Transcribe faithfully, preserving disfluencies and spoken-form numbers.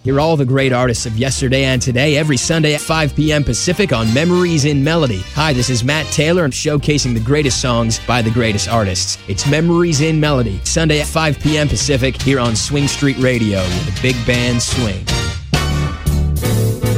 Hear all the great artists of yesterday and today every Sunday at five p.m. Pacific on Memories in Melody. Hi, this is Matt Taylor. I'm showcasing the greatest songs by the greatest artists. It's Memories in Melody, Sunday at five p.m. Pacific here on Swing Street Radio with a big band swing.